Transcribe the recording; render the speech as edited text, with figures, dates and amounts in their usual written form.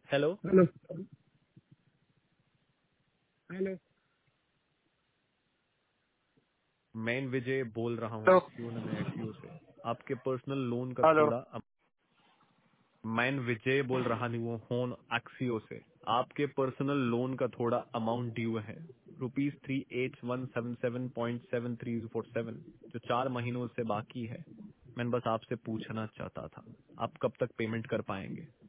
Hello. Hello. Hello. मैं विजय बोल रहा हूँ हेलो। एक्सीओ से। आपके पर्सनल लोन का हेलो। थोड़ा मैं विजय बोल रहा हूँ एक्सीओ से। आपके पर्सनल लोन का थोड़ा अमाउंट ड्यू है, ₹38,177.7347, जो 4 महीनों से बाकी है। मैं बस आपसे पूछना चाहता था, आप कब तक पेमेंट कर पाएंगे?